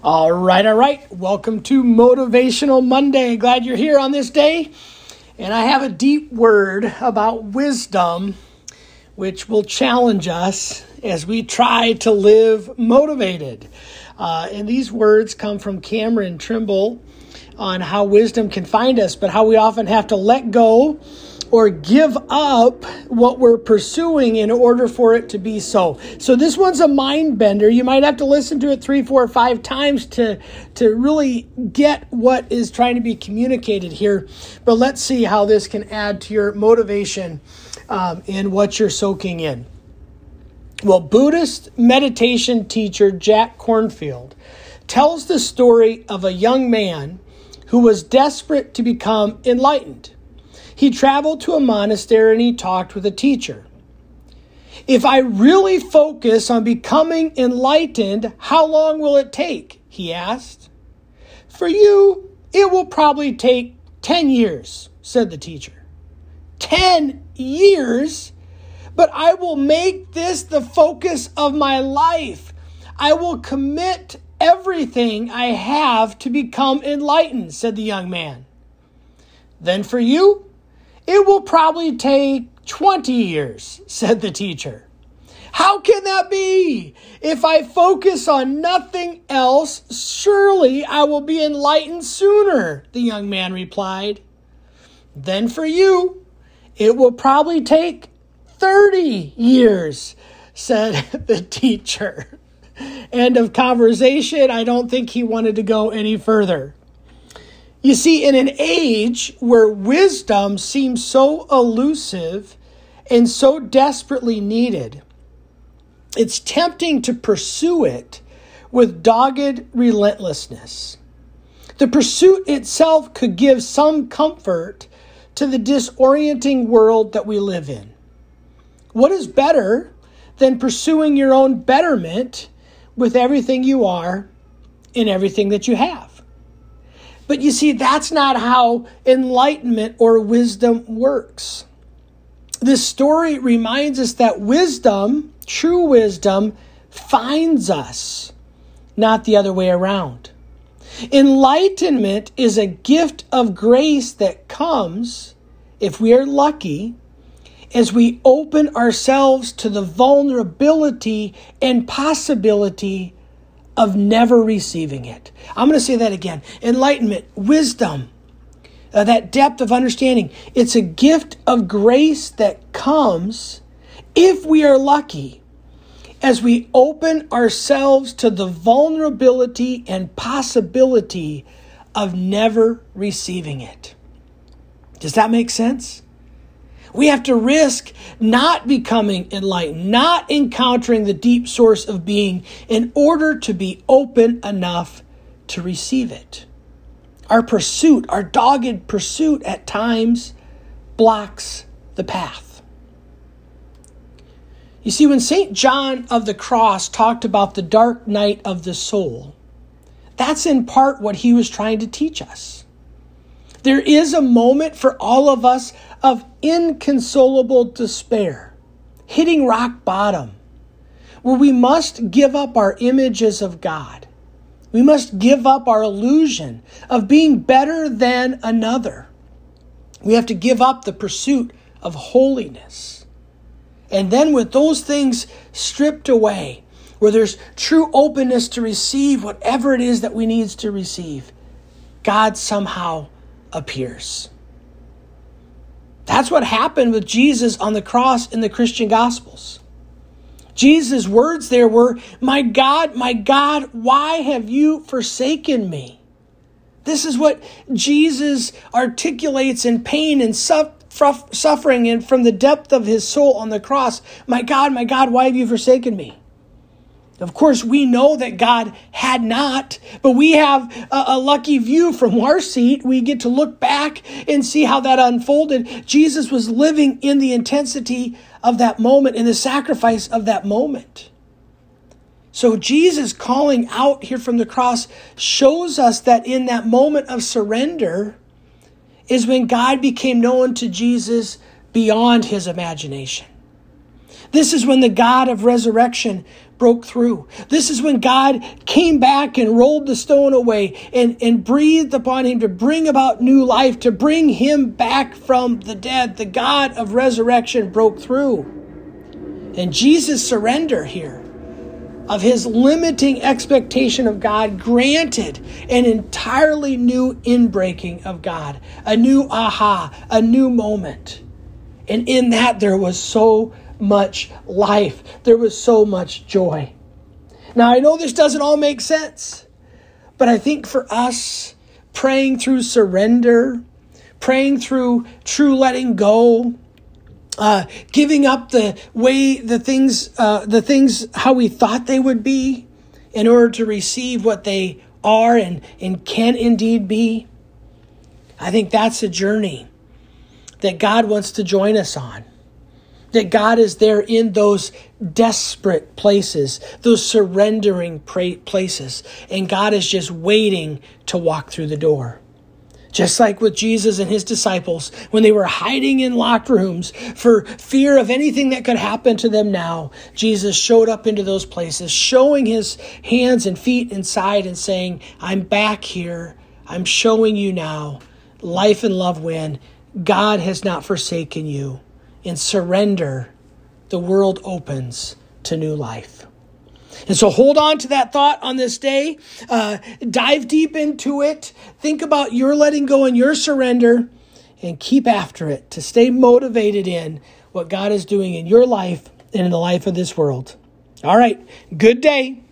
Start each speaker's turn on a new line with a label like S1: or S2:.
S1: All right. Welcome to Motivational Monday. Glad you're here on this day. And I have a deep word about wisdom, which will challenge us as we try to live motivated. And these words come from Cameron Trimble on how wisdom can find us, but how we often have to let go or give up what we're pursuing in order for it to be so. So this one's a mind bender. You might have to listen to it 3, 4, 5 times to really get what is trying to be communicated here. But let's see how this can add to your motivation in what you're soaking in. Well, Buddhist meditation teacher Jack Kornfield tells the story of a young man who was desperate to become enlightened. He traveled to a monastery and he talked with a teacher. If I really focus on becoming enlightened, how long will it take? He asked. For you, it will probably take 10 years, said the teacher. 10 years? But I will make this the focus of my life. I will commit everything I have to become enlightened, said the young man. Then for you, it will probably take 20 years, said the teacher. How can that be? If I focus on nothing else, surely I will be enlightened sooner, the young man replied. Then for you, it will probably take 30 years, said the teacher. End of conversation. I don't think he wanted to go any further. You see, in an age where wisdom seems so elusive and so desperately needed, it's tempting to pursue it with dogged relentlessness. The pursuit itself could give some comfort to the disorienting world that we live in. What is better than pursuing your own betterment with everything you are and everything that you have? But you see, that's not how enlightenment or wisdom works. This story reminds us that wisdom, true wisdom, finds us, not the other way around. Enlightenment is a gift of grace that comes, if we are lucky, as we open ourselves to the vulnerability and possibility of never receiving it. I'm going to say that again. Enlightenment, wisdom, that depth of understanding. It's a gift of grace that comes, if we are lucky, as we open ourselves to the vulnerability and possibility of never receiving it. Does that make sense? We have to risk not becoming enlightened, not encountering the deep source of being in order to be open enough to receive it. Our pursuit, our dogged pursuit at times blocks the path. You see, when St. John of the Cross talked about the dark night of the soul, that's in part what he was trying to teach us. There is a moment for all of us of inconsolable despair, hitting rock bottom, where we must give up our images of God. We must give up our illusion of being better than another. We have to give up the pursuit of holiness. And then with those things stripped away, where there's true openness to receive whatever it is that we need to receive, God somehow appears. That's what happened with Jesus on the cross in the Christian Gospels. Jesus' words there were, my God, why have you forsaken me?" This is what Jesus articulates in pain and suffering and from the depth of his soul on the cross. My God, why have you forsaken me?" Of course, we know that God had not, but we have a lucky view from our seat. We get to look back and see how that unfolded. Jesus was living in the intensity of that moment, in the sacrifice of that moment. So Jesus calling out here from the cross shows us that in that moment of surrender is when God became known to Jesus beyond his imagination. This is when the God of resurrection broke through. This is when God came back and rolled the stone away and breathed upon him to bring about new life, to bring him back from the dead. The God of resurrection broke through. And Jesus' surrender here of his limiting expectation of God granted an entirely new inbreaking of God, a new aha, a new moment. And in that there was so much life. There was so much joy. Now, I know this doesn't all make sense, but I think for us, praying through surrender, praying through true letting go, giving up the things how we thought they would be in order to receive what they are and can indeed be, I think that's a journey that God wants to join us on. That God is there in those desperate places, those surrendering places. And God is just waiting to walk through the door. Just like with Jesus and his disciples, when they were hiding in locked rooms for fear of anything that could happen to them now, Jesus showed up into those places, showing his hands and feet inside and saying, I'm back here. I'm showing you now. Life and love win. God has not forsaken you. In surrender, the world opens to new life. And so hold on to that thought on this day. Dive deep into it. Think about your letting go and your surrender, and keep after it to stay motivated in what God is doing in your life and in the life of this world. All right. Good day.